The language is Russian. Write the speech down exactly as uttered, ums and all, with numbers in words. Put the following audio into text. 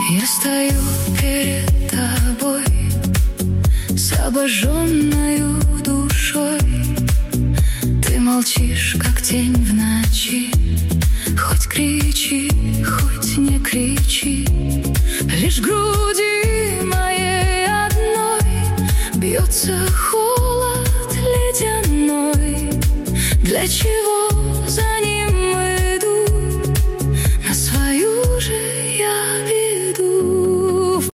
Я стою перед тобой с обожженною душой. Ты молчишь, как тень в ночи. Хоть кричи, хоть не кричи. Лишь в груди моей одной бьется холод ледяной. Для чего за